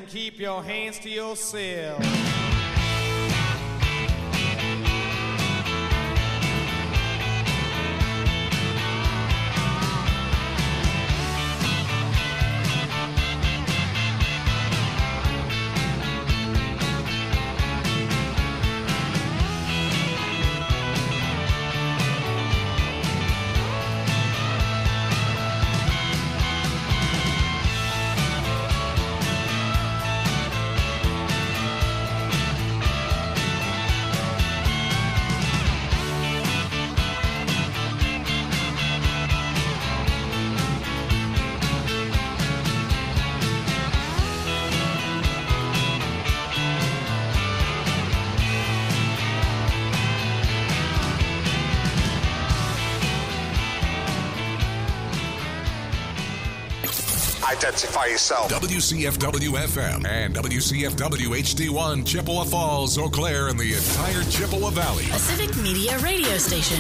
and keep your hands to yourself. Identify yourself. WCFW-FM and WCFW-HD1, Chippewa Falls, Eau Claire, and the entire Chippewa Valley. A civic media radio station.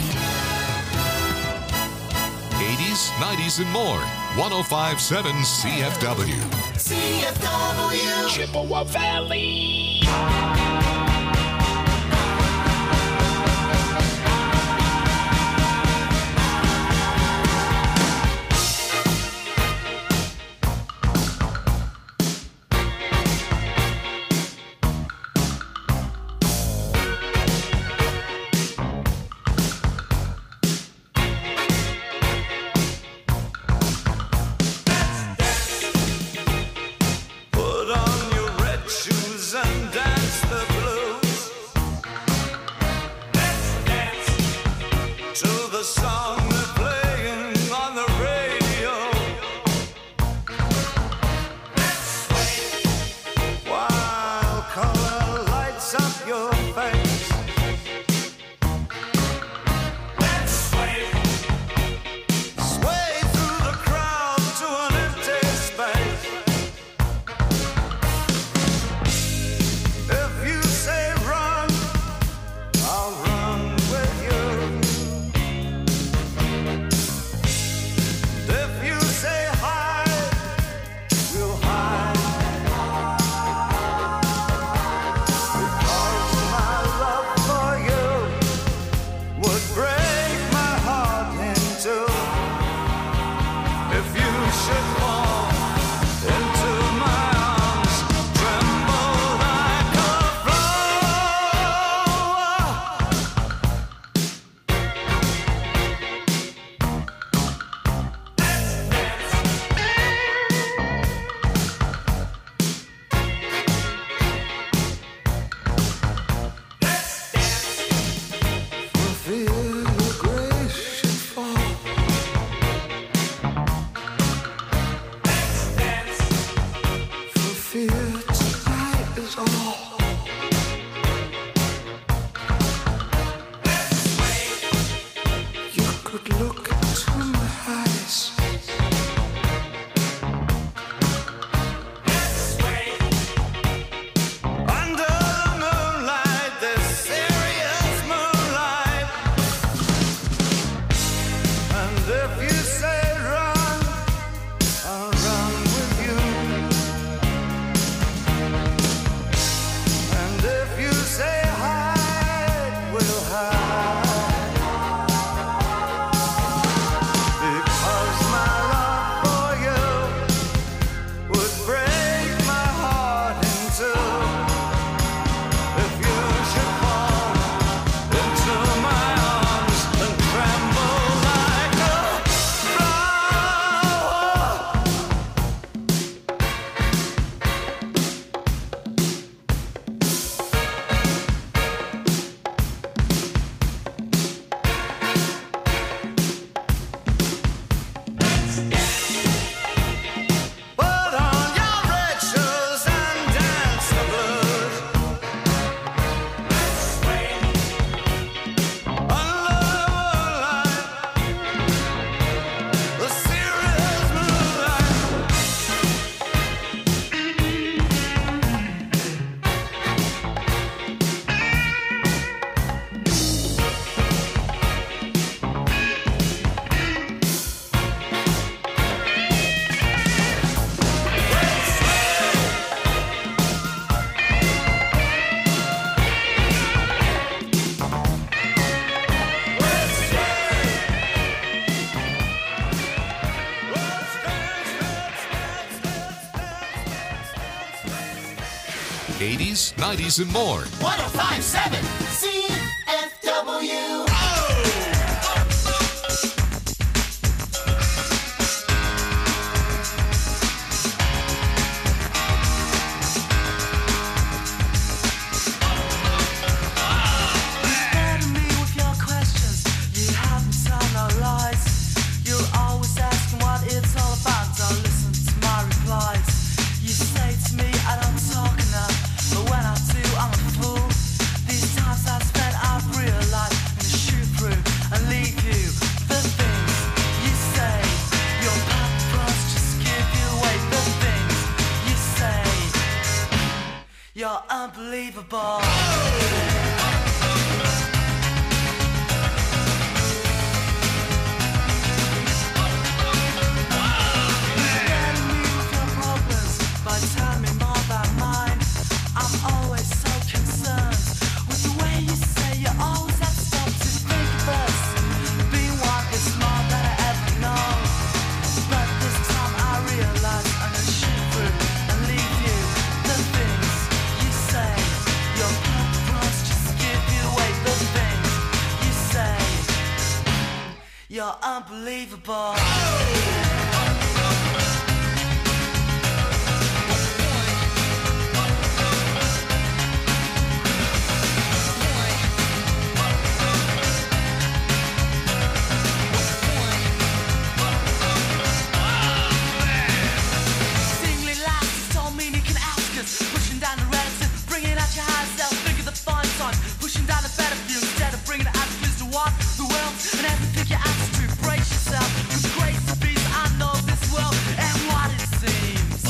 80s, 90s, and more. 105.7 CFW. CFW. Chippewa Valley. 80s, 90s, and more. 105.7 CFW. You're unbelievable. You're unbelievable. Singly lights don't mean you can ask us. Pushing down the relative, bringing out your high self. Think of the fun time. Pushing down the battlefield instead of bringing the attitudes to what the world and everything you ask to. Brace yourself with crazy beats. I know this world and what it seems.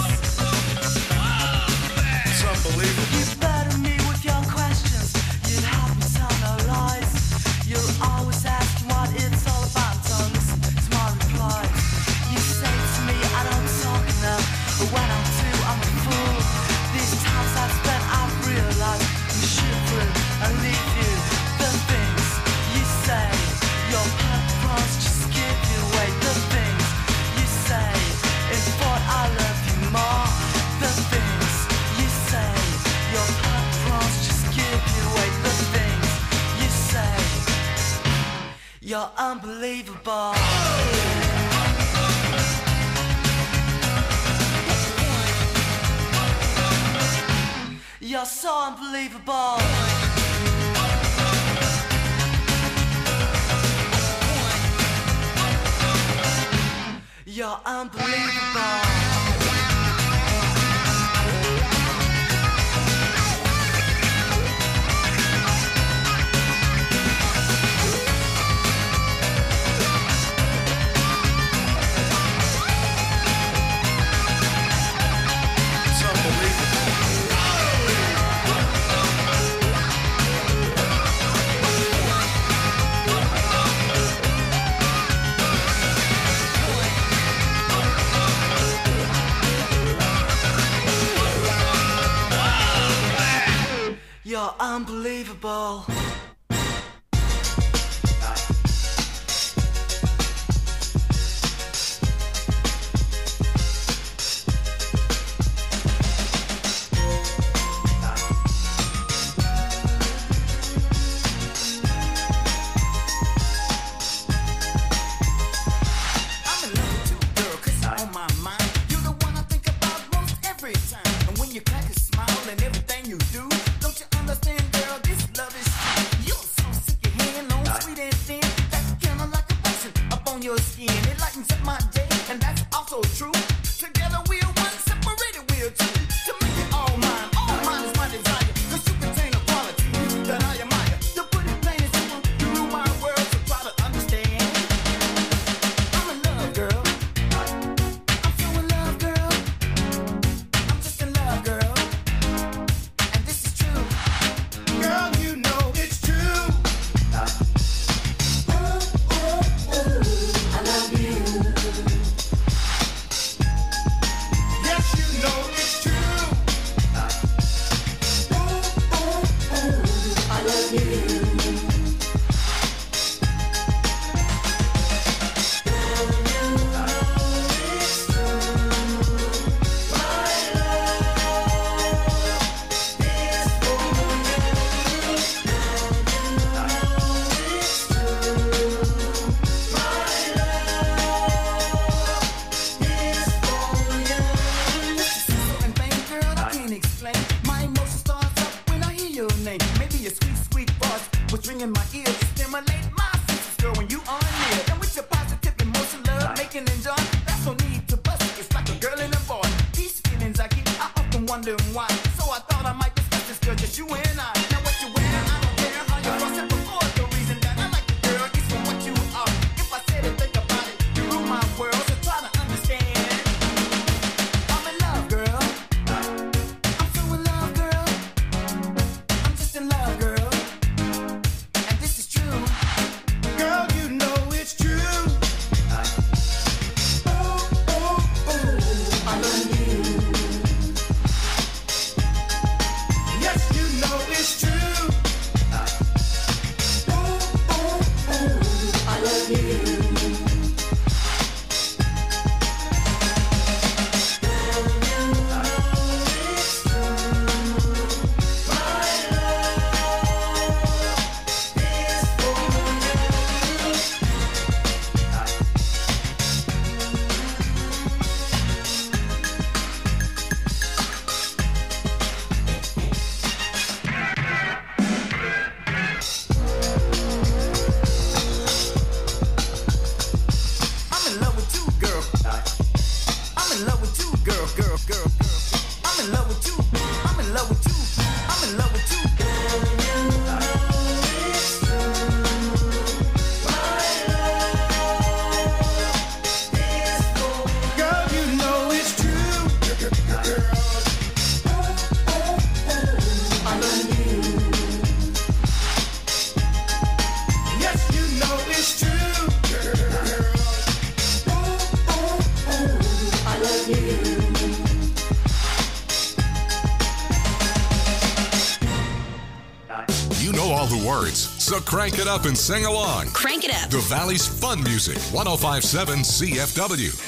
It's unbelievable. You burden me with your questions. You help me tell no lies. You're always asking what it's all about. Don't listen to my replies. You say to me I don't talk enough, but when I do I'm a fool. These times I've spent I've realized you shoot through and leave you. The things you say, your purpose just give you away. The things you say, in thought I love you more. The things you say, your purpose just give you away. The things you say, you're unbelievable. You're so unbelievable. You're unbelievable. You're unbelievable. words. So crank it up and sing along. Crank it up. The Valley's fun music. 105.7 CFW.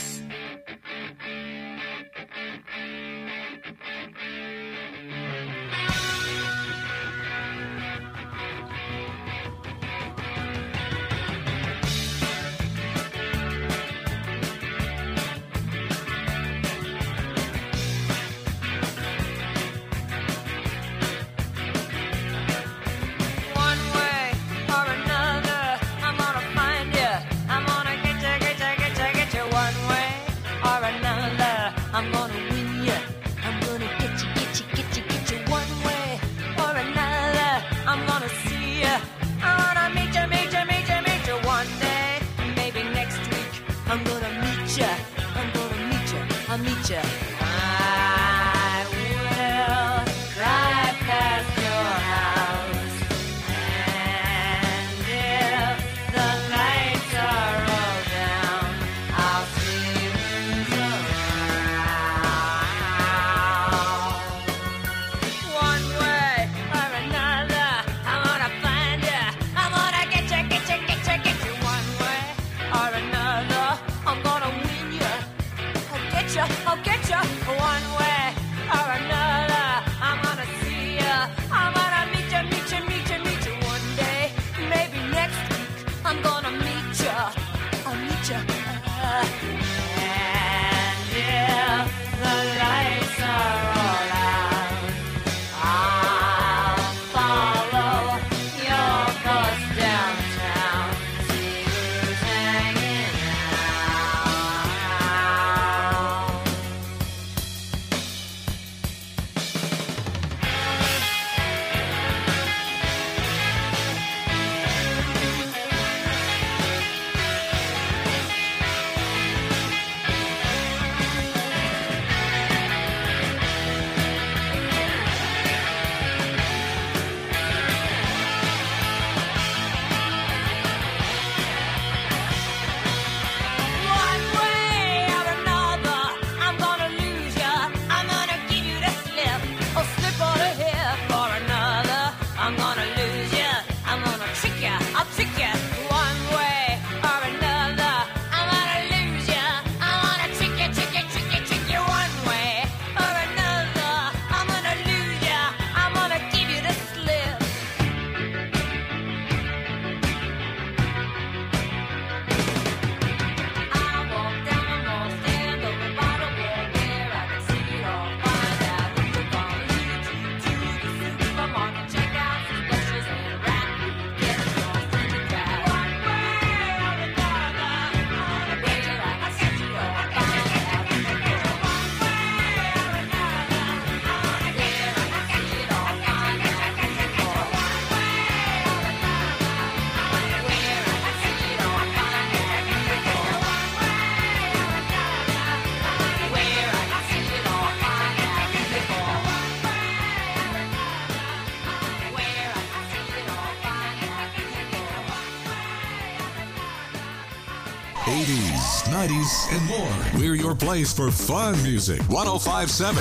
And more. We're your place for fun music. 105.7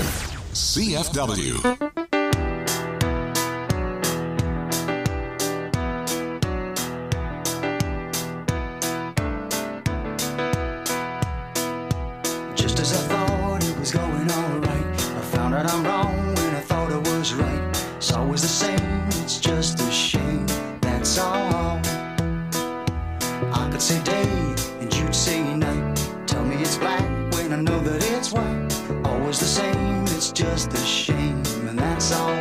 CFW. Just as I thought it was going all right, I found out I'm wrong when I thought I was right. It's always the same, it's just a shame, that's all. I could say day and you'd say night. Tell me it's black when I know that it's white. Always the same, it's just a shame, and that's all.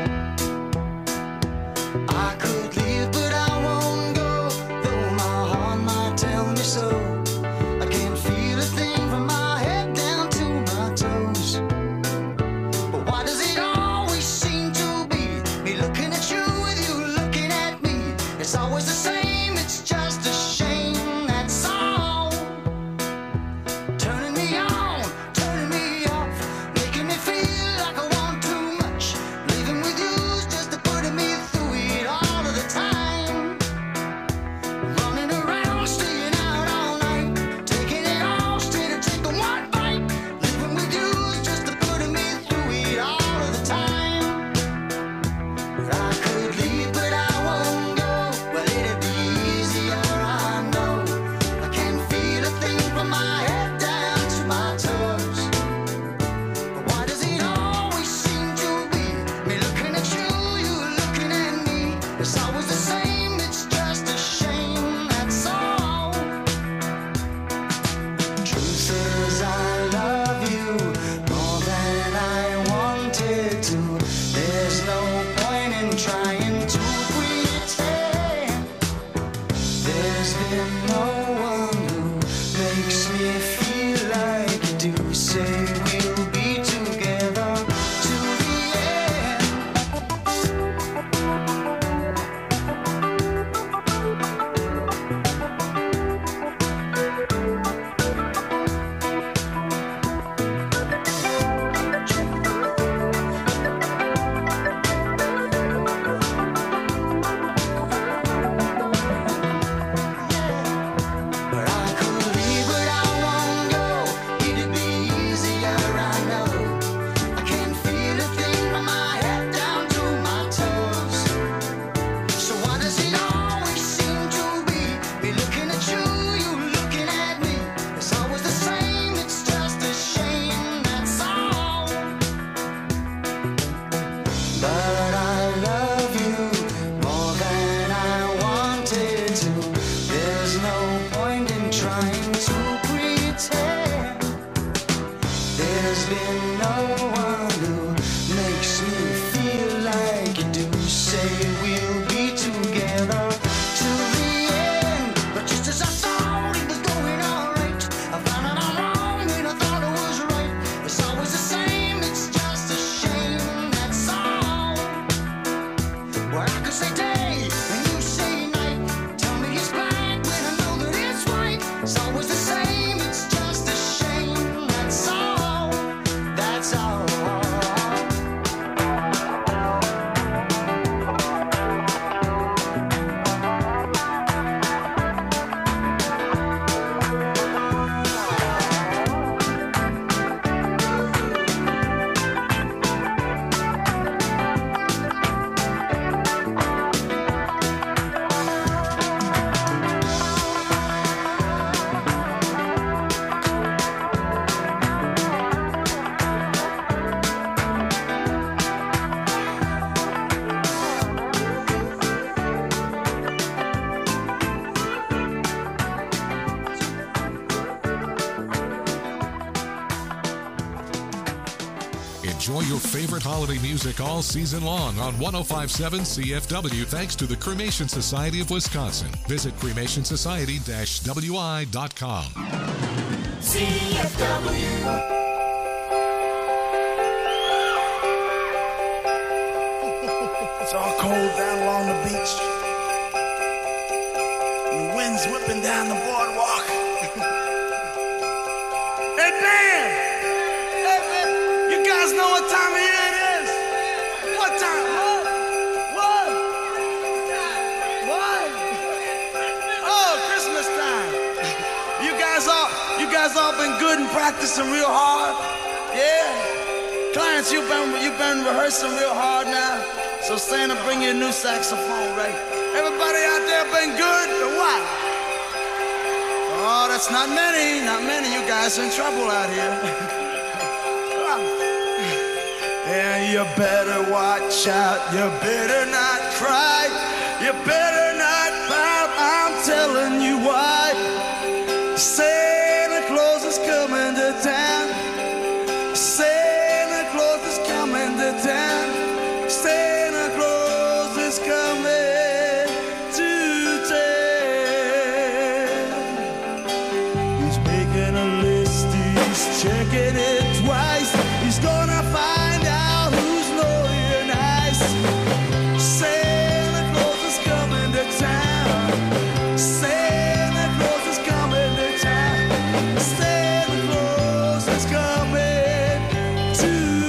I could leave, but I won't go, though my heart might tell me so. I can't feel a thing from my head down to my toes. But why does it always seem to be me looking at you with you looking at me? It's always the same, it's just a shame, that's all. Turning me on, turning me off, making me feel like I want too much. Living with you's just putting me through it all of the makes me feel like you do. Say we'll be together to the end. But I could leave, but I won't go. It'd be easier, I know. I can't feel a thing from my head down to my toes. So why does it always seem to be me looking at you, you looking at me? It's always the same, it's just a shame, that's all. But I love you more than I wanted to. There's no point in trying to pretend. There's been no one who makes me feel like you do. Say we'll be together to the end. But just as I thought it was going alright, I found out I'm wrong when I thought it was right. It's always the same, it's just a shame, that's all. Well, I could say day and you say night. Tell me it's black when I know that it's white. It's always the same, it's just a shame, that's all. That's all. Enjoy your favorite holiday music all season long on 105.7 CFW thanks to the Cremation Society of Wisconsin. Visit cremationsociety-wi.com. CFW. It's all cold down along the beach. And the wind's whipping down the boardwalk. Hey, Dan! You guys know what time of year it is? What time? What? Oh, Christmas time. You guys all been good and practicing real hard? Yeah? Clients, you've been rehearsing real hard now. So Santa, bring you a new saxophone, right? Everybody out there been good or what? Oh, that's not many. You guys are in trouble out here. And you better watch out. You better not cry. You better not pout. I'm telling you why. Santa Claus is coming to town. Santa Claus is coming to town. Santa Claus is coming to town. He's making a list, he's checking it twice. He's gonna find out who's naughty and nice. Santa Claus is coming to town. Santa Claus is coming to town. Santa Claus is coming to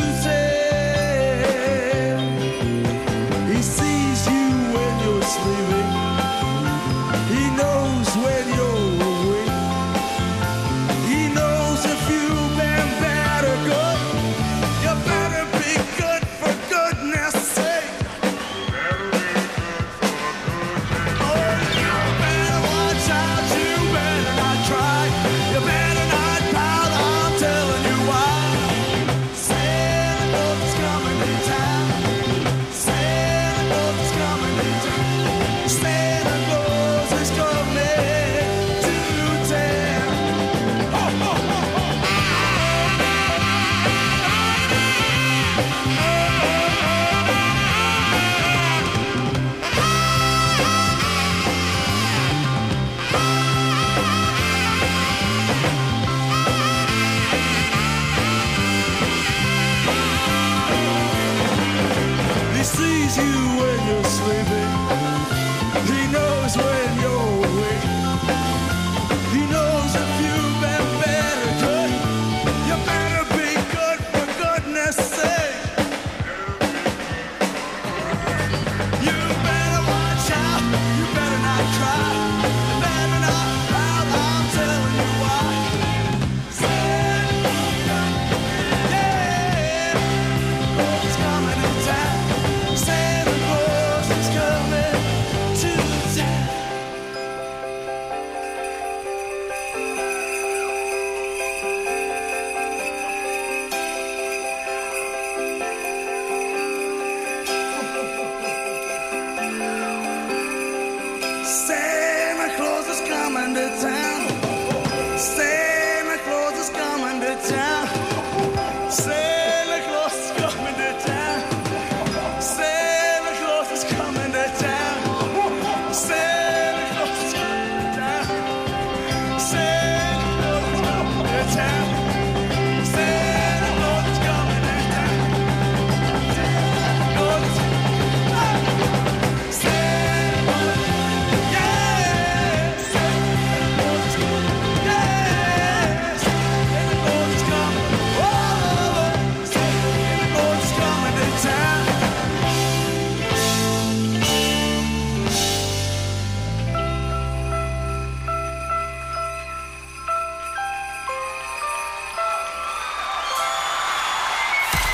town. He sees you when you're sleeping. He knows when you're awake. He knows if you've been bad or good. You better be good for goodness sake. Oh, you better watch out. You better not cry. You better not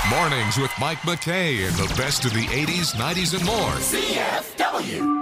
Mornings with Mike McKay and the best of the 80s, 90s, and more. CFW.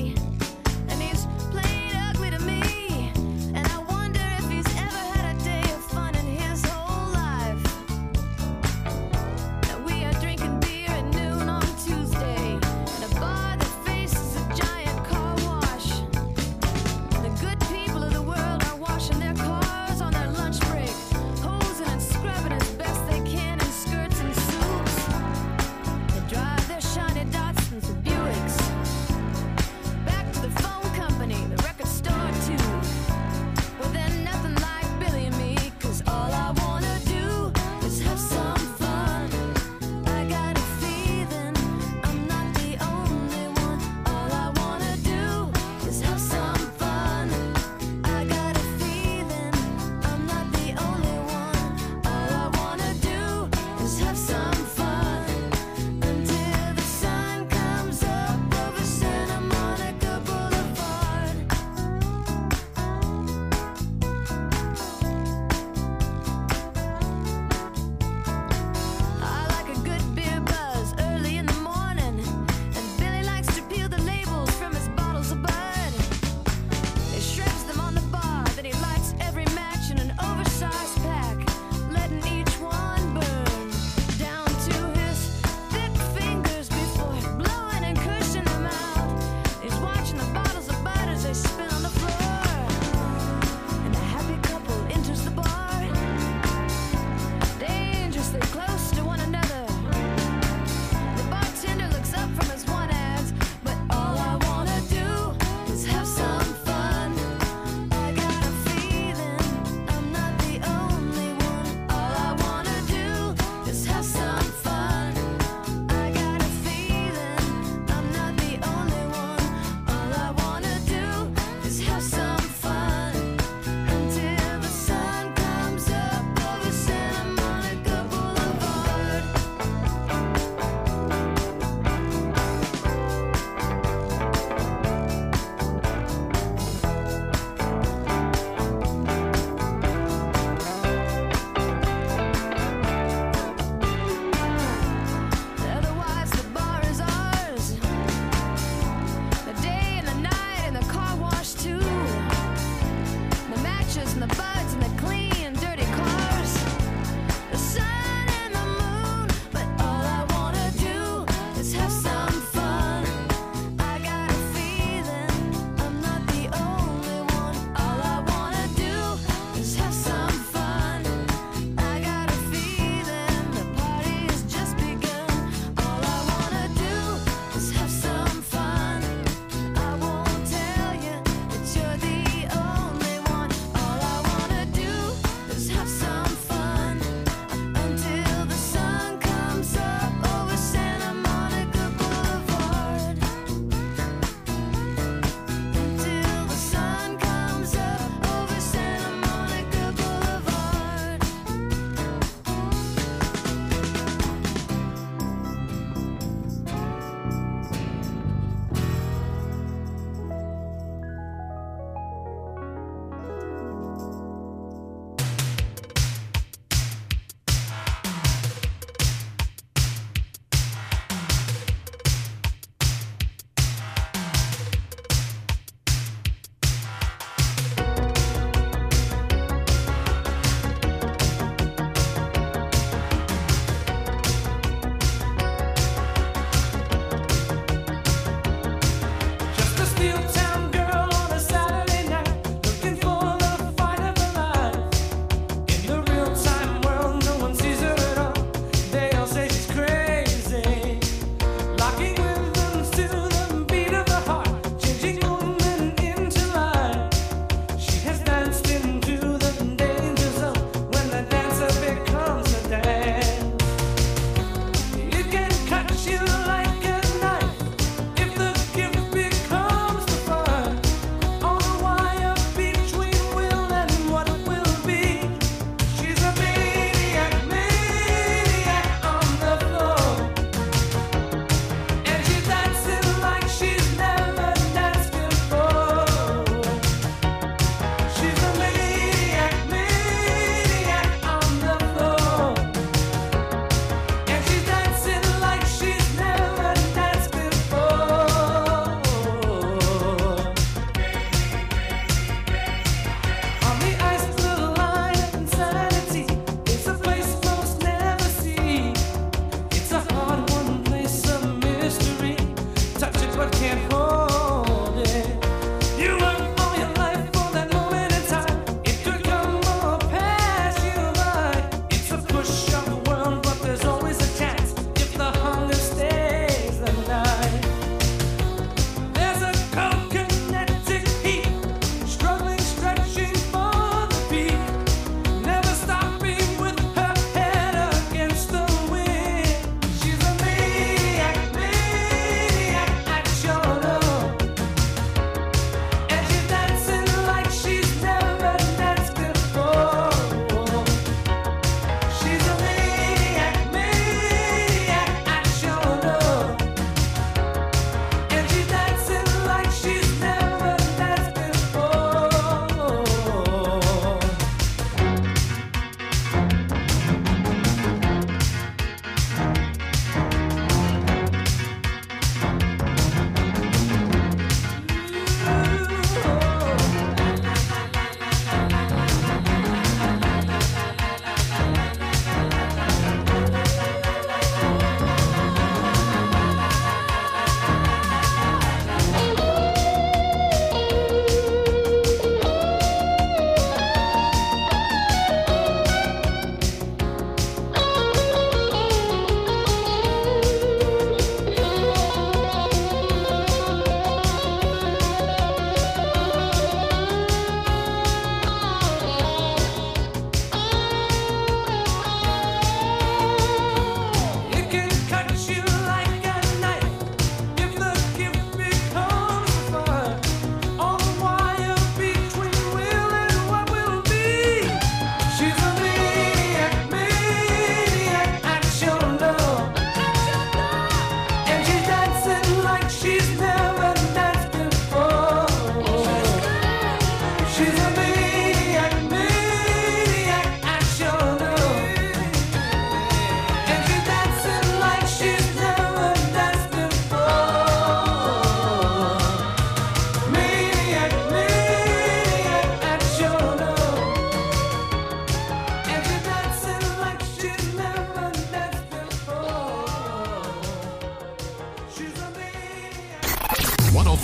Buddy, and he's played ugly to me, and I wonder if he's ever had a day of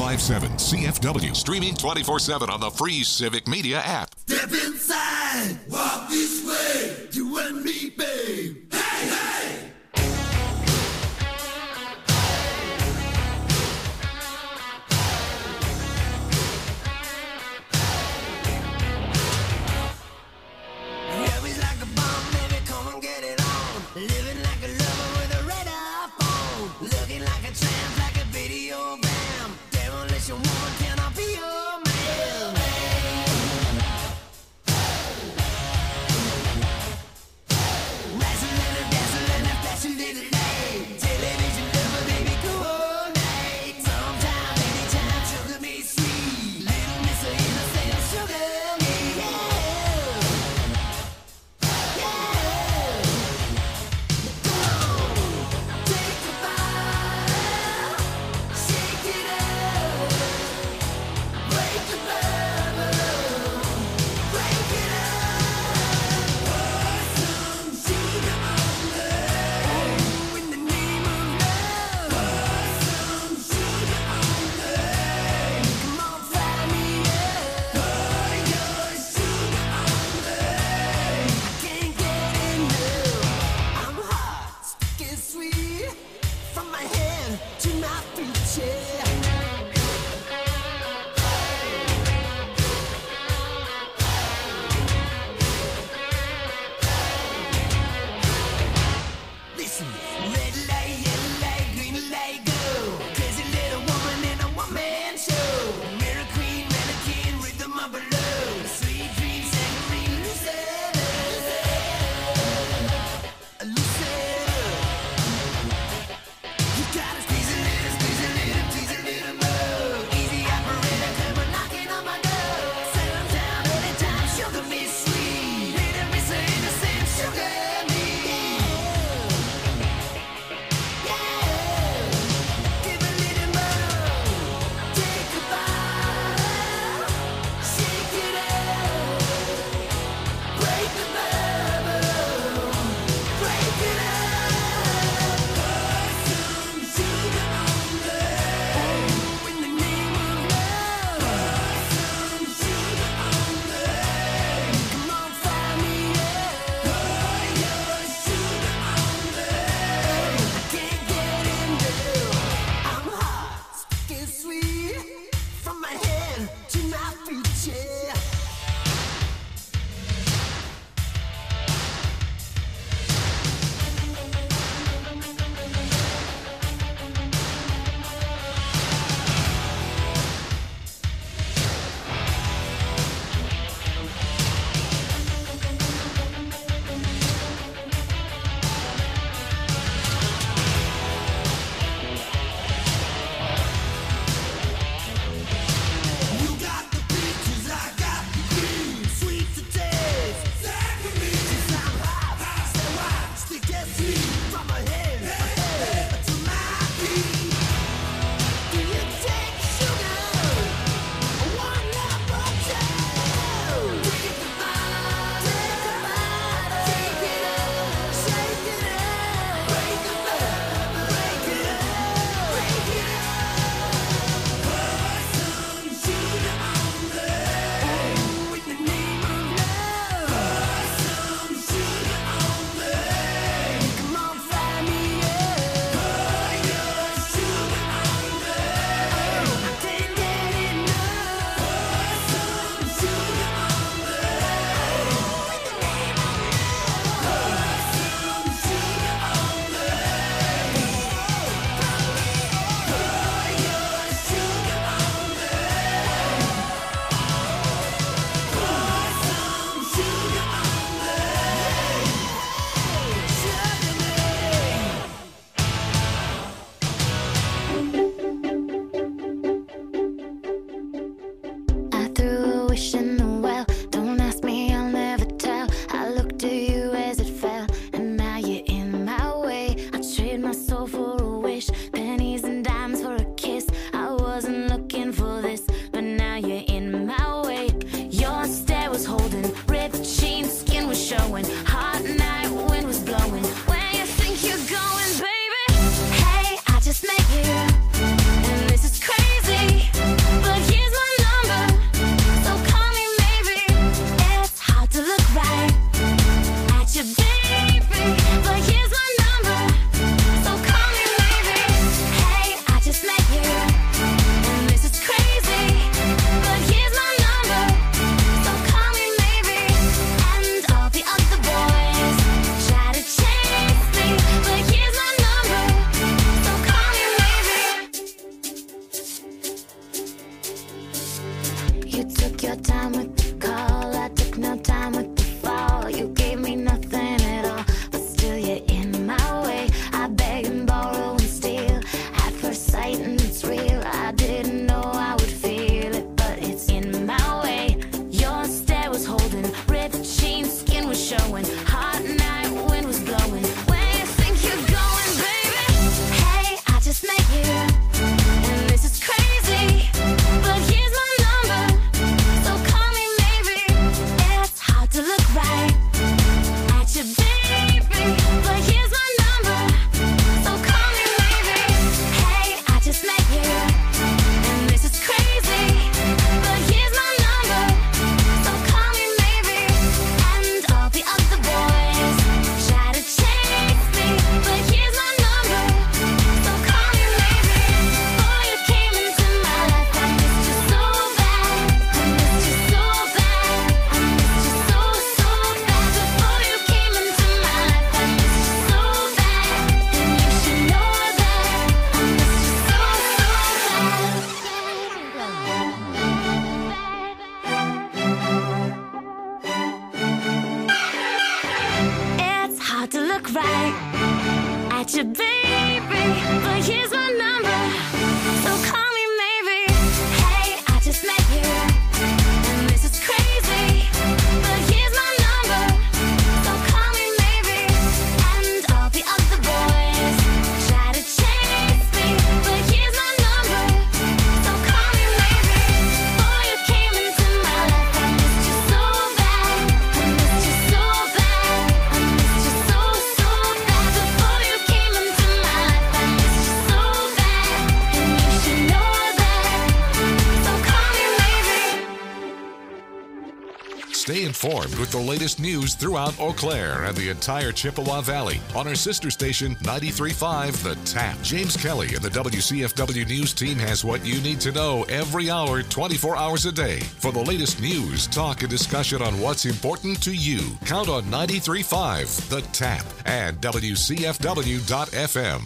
1057 CFW. Streaming 24/7 on the free Civic Media app. Step inside, walk this way, you and me, babe. Hey, hey! Living like a lover with a red iPhone. Looking like a tramp, like a videogram. Demolition woman, can I be your man? look right at your baby, but here's my number, so call me maybe. Hey, I just met you, and this is crazy, but here's my number, so call me maybe. And all the other boys try to chase me, but here's my number, so call me maybe. Before you came into my life, I missed you so bad, I missed you so bad, I missed you so bad. Before you came into my life, I missed you so bad, and you should know that, so call me maybe. Stay informed with the latest news throughout Eau Claire and the entire Chippewa Valley on our sister station 93.5 The Tap. James Kelly and the WCFW News team has what you need to know every hour, 24 hours a day. For the latest news, talk, and discussion on what's important to you, count on 93.5 The Tap and WCFW.FM.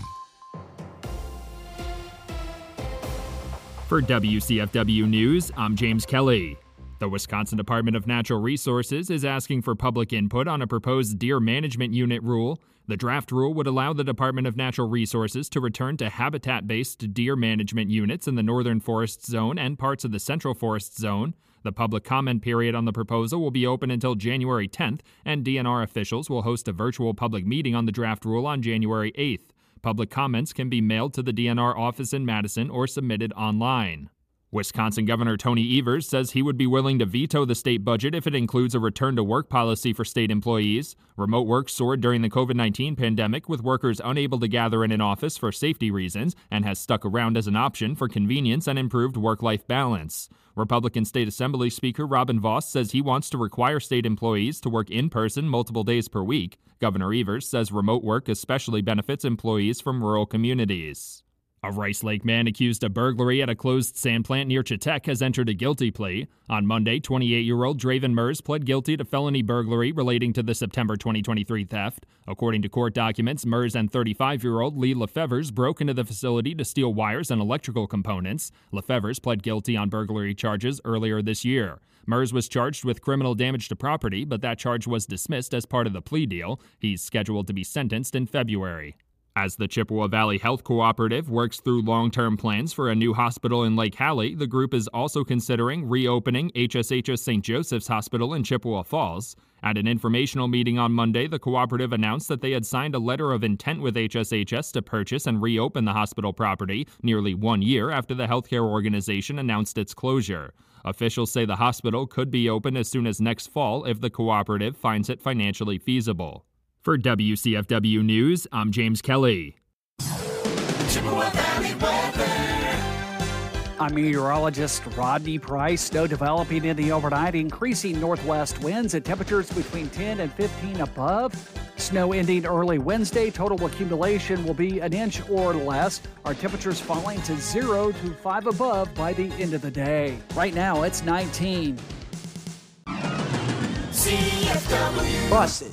For WCFW News, I'm James Kelly. The Wisconsin Department of Natural Resources is asking for public input on a proposed deer management unit rule. The draft rule would allow the Department of Natural Resources to return to habitat-based deer management units in the Northern Forest Zone and parts of the Central Forest Zone. The public comment period on the proposal will be open until January 10th, and DNR officials will host a virtual public meeting on the draft rule on January 8th. Public comments can be mailed to the DNR office in Madison or submitted online. Wisconsin Governor Tony Evers says he would be willing to veto the state budget if it includes a return-to-work policy for state employees. Remote work soared during the COVID-19 pandemic, with workers unable to gather in an office for safety reasons, and has stuck around as an option for convenience and improved work-life balance. Republican State Assembly Speaker Robin Vos says he wants to require state employees to work in person multiple days per week. Governor Evers says remote work especially benefits employees from rural communities. A Rice Lake man accused of burglary at a closed sand plant near Chetek has entered a guilty plea. On Monday, 28-year-old Draven Mers pled guilty to felony burglary relating to the September 2023 theft. According to court documents, Mers and 35-year-old Lee Lefevers broke into the facility to steal wires and electrical components. Lefevers pled guilty on burglary charges earlier this year. Mers was charged with criminal damage to property, but that charge was dismissed as part of the plea deal. He's scheduled to be sentenced in February. As the Chippewa Valley Health Cooperative works through long-term plans for a new hospital in Lake Hallie, the group is also considering reopening HSHS St. Joseph's Hospital in Chippewa Falls. At an informational meeting on Monday, the cooperative announced that they had signed a letter of intent with HSHS to purchase and reopen the hospital property nearly 1 year after the healthcare organization announced its closure. Officials say the hospital could be open as soon as next fall if the cooperative finds it financially feasible. For WCFW News, I'm James Kelly. Chippewa Valley weather. I'm meteorologist Rodney Price. Snow developing in the overnight, increasing northwest winds at temperatures between 10 and 15 above. Snow ending early Wednesday. Total accumulation will be an inch or less. Our temperatures falling to 0 to 5 above by the end of the day. Right now, it's 19. CFW. Busted.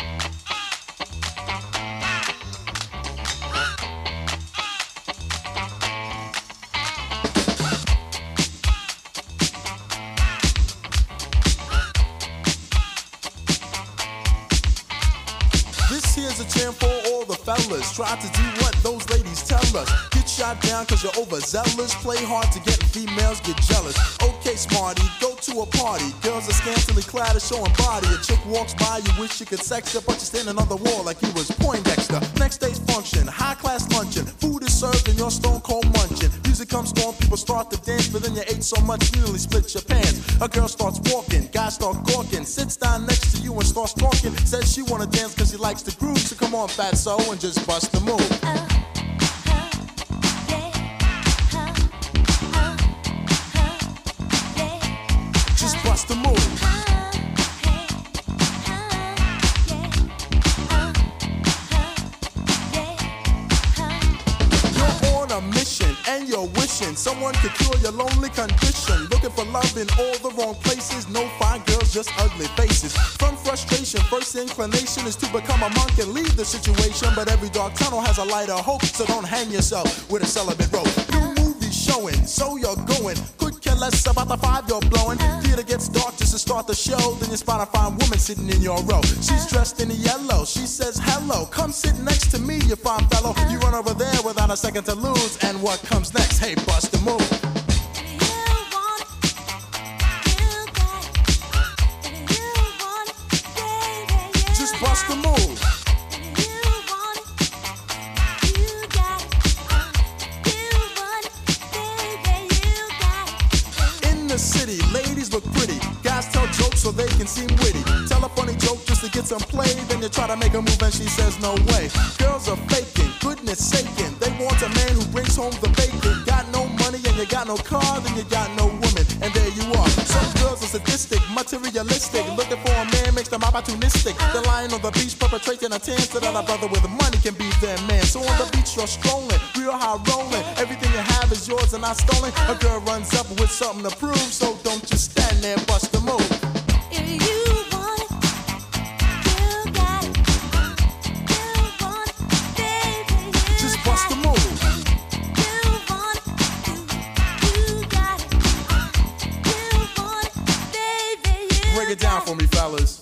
Here's a chant for all the fellas. Try to do what those ladies tell us. Get shot down cause you're overzealous. Play hard to get females get jealous. Okay, smarty, go to a party. Girls are scantily clad and showing body. A chick walks by, you wish you could sex her, but you're standing on the wall like you was Poindexter. Next day's function, high class luncheon. Food is served and you're stone cold munching. Music comes on, people start to dance, but then you ate so much you nearly split your pants. A girl starts walking, guys start gawking. Sits down next to you and starts talking. Says she wanna dance cause she likes the groove. So come on, fatso, and just bust the move. Just bust the move. You're on a mission and you're wishing someone could cure your lonely condition. Looking for love in all the wrong places. No fine girls, just ugly faces. From frustration, first inclination is to become a monk and leave the situation. But every dark tunnel has a light of hope, so don't hang yourself with a celibate rope. New movies showing, so you're going. Could catch caring less about the 5 you're blowing. Theater gets dark just to start the show. Then you spot a fine woman sitting in your row. She's dressed in yellow. She says hello. Come sit next to me, you fine fellow. You run over there without a second to lose. And what comes next? Hey, bust the move. Just bust the move. The city, ladies look pretty. Guys tell jokes so they can seem witty. Tell a funny joke just to get some play. Then you try to make a move and she says no way. Girls are faking, goodness saking. They want a man who brings home the bacon. Got no money and you got no car, then you got no woman. And there you are. Some girls are sadistic, materialistic. Looking for a man makes them opportunistic. They're lying on the beach perpetrating a tan so that a brother with money can be their man. So on the beach you're strolling, real high rolling. Everything you have is yours and not stolen. A girl runs up with something to prove. So don't just stand there, bust the move. If you want it, you got it. You want it, baby, you just bust the move. You want it, you got it. You want it, baby, you break it down for me, fellas.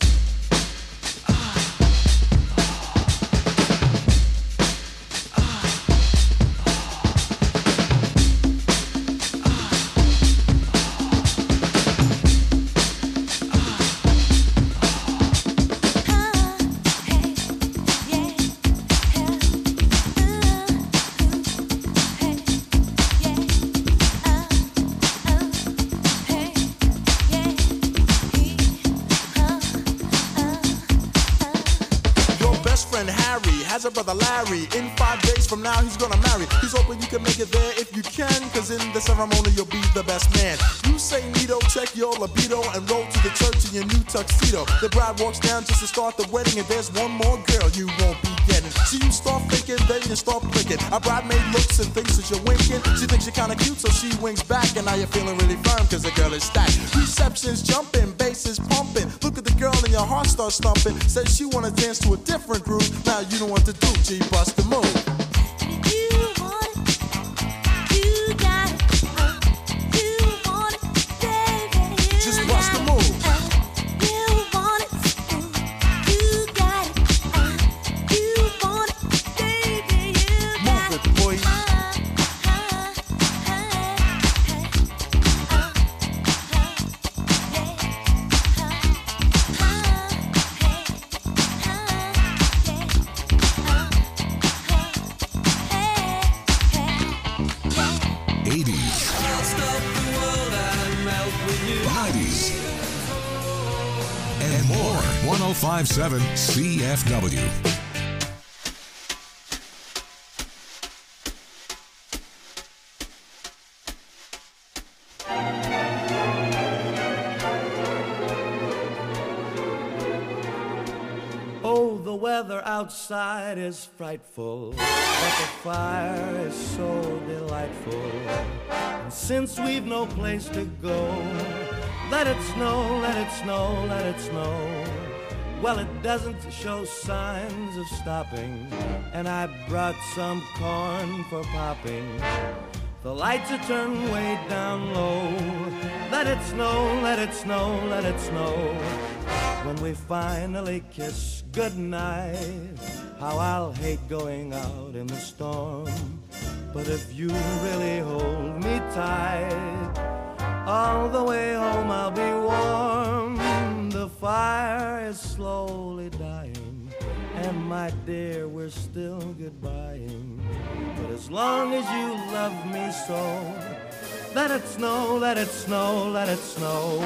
Has a brother Larry. In 5 days from now he's gonna marry. He's hoping you can make it there if you can, cause in the ceremony you'll be the best man. You say neato, check your libido, and roll to the church in your new tuxedo. The bride walks down just to start the wedding, and there's one more girl you won't be getting. So you start thinking, then you start blinking. A bridemaid looks and thinks that you're winking. She thinks you're kinda cute, so she winks back, and now you're feeling really firm cause the girl is stacked. Reception's jumping, bass is pumping. Look at the girl and your heart starts thumping. Says she wanna dance to a different groove. Now you know what to do, G, bust the move. You want it, you got it. You want it, baby, you just bust the move. You want it, you got it. You want it, baby, you got it. Move it, boy. And more. 105.7 CFW. Oh, the weather outside is frightful, but the fire is so delightful. And since we've no place to go, let it snow, let it snow, let it snow. Well, it doesn't show signs of stopping, and I brought some corn for popping. The lights are turned way down low. Let it snow, let it snow, let it snow. When we finally kiss goodnight, how I'll hate going out in the storm. But if you really hold me tight, all the way home I'll be warm. The fire is slowly dying, and my dear, we're still goodbying. But as long as you love me so, let it snow, let it snow, let it snow.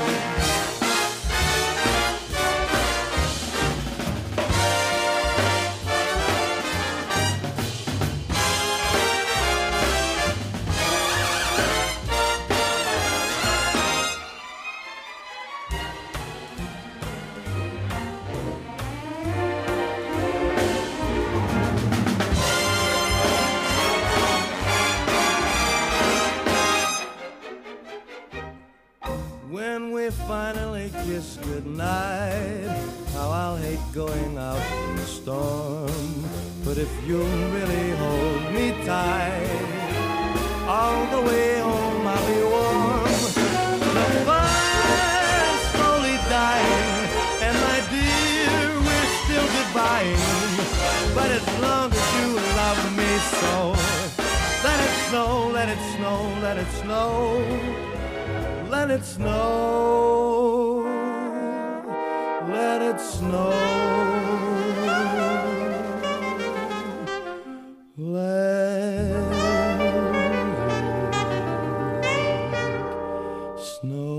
When we finally kiss goodnight, how I'll hate going out in the storm. But if you'll really hold me tight, all the way home I'll be warm. but as long as you love me so. Let it snow, let it snow, let it snow, let it snow, let it snow, let it snow.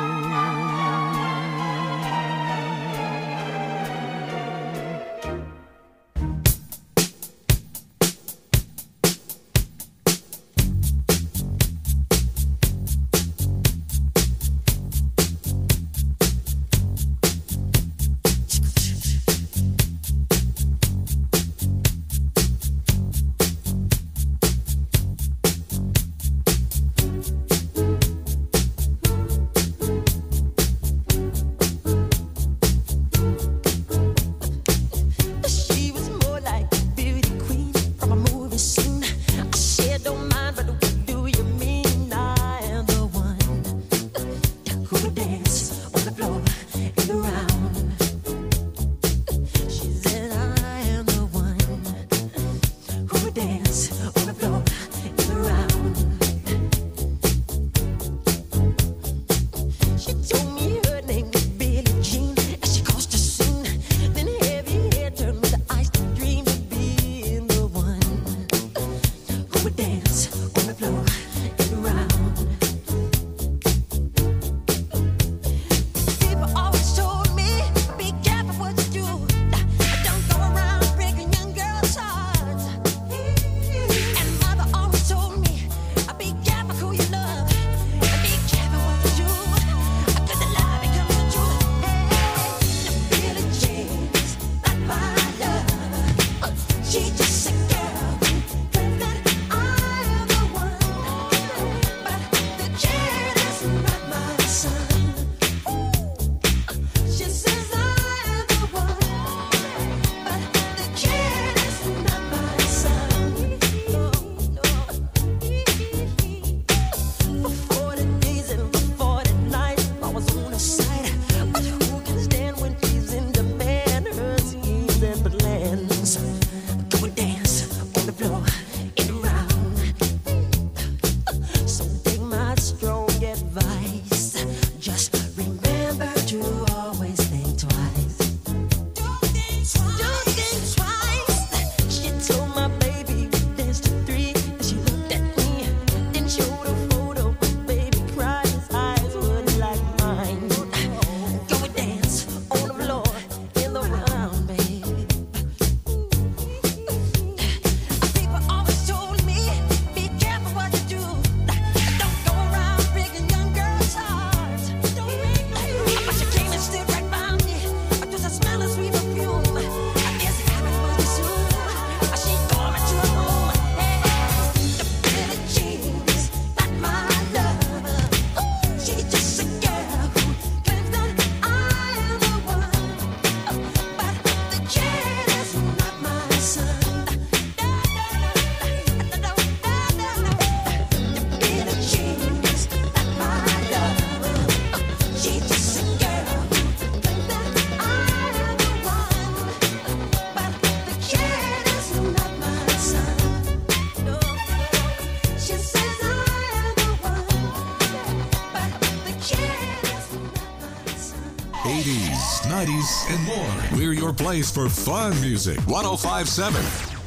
And more. We're your place for fun music. 105.7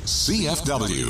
CFW.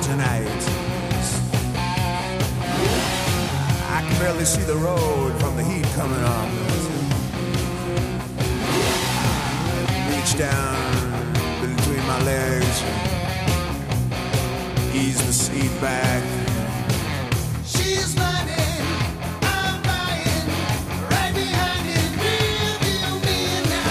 tonight. I can barely see the road from the heat coming up. Reach down between my legs, ease the seat back. She's not